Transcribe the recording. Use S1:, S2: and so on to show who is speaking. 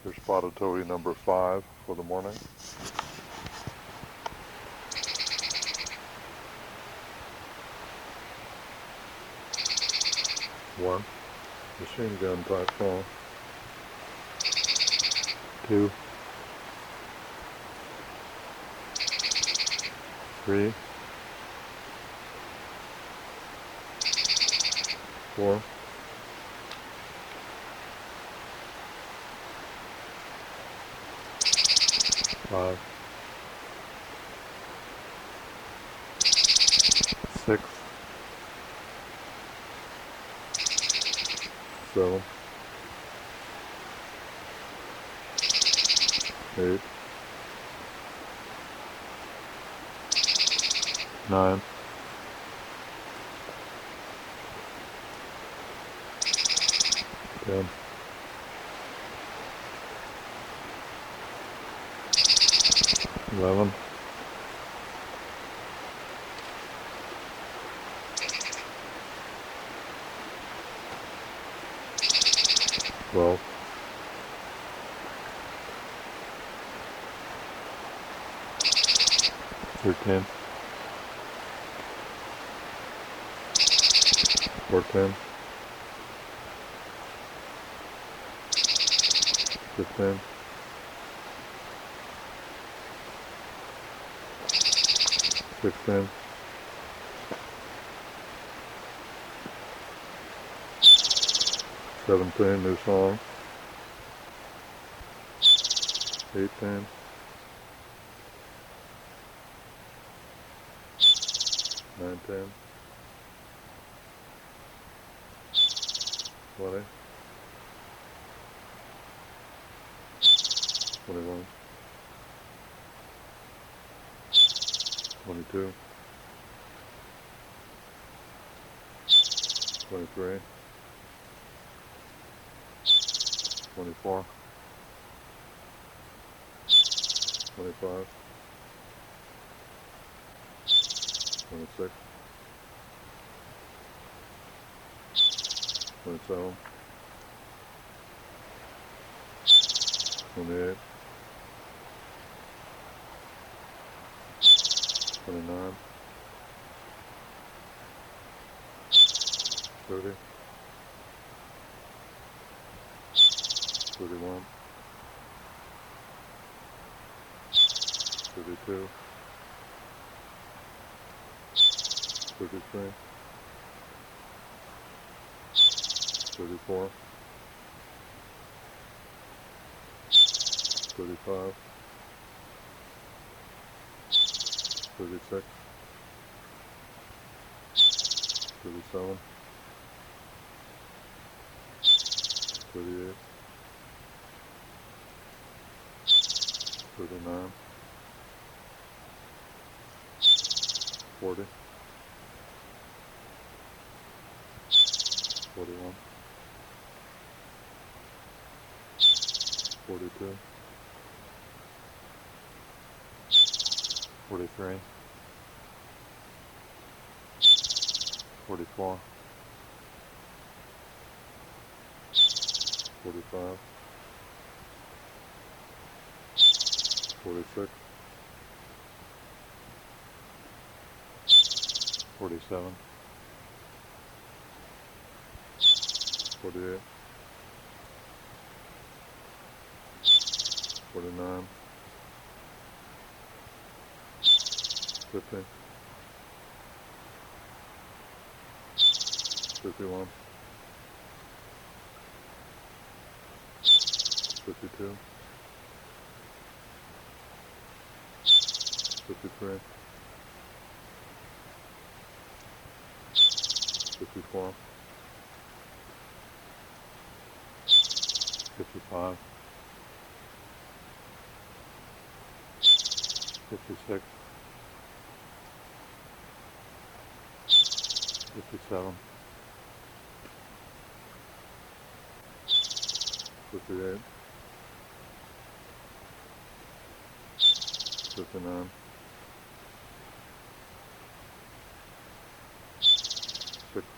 S1: Here's spotted towhee number 5 for the morning. One, machine gun type song. 2, 3, 4, 5, 6, 7, 8, 9, 10, 11, 12, 13, 14, 15, 16, 17, new song. 18, 19, 20, 21, 22, 23, 24, 25, 26, 27, 28, 29, 30, 31, 32, 33, 34, 35, 36, 37, 38, 39, 40, 41, 42, 43, 44, 45, 46, 47, 48, 49, 50, 51, 52, 53, 54, 55, 56, 57, 58, 59, 60,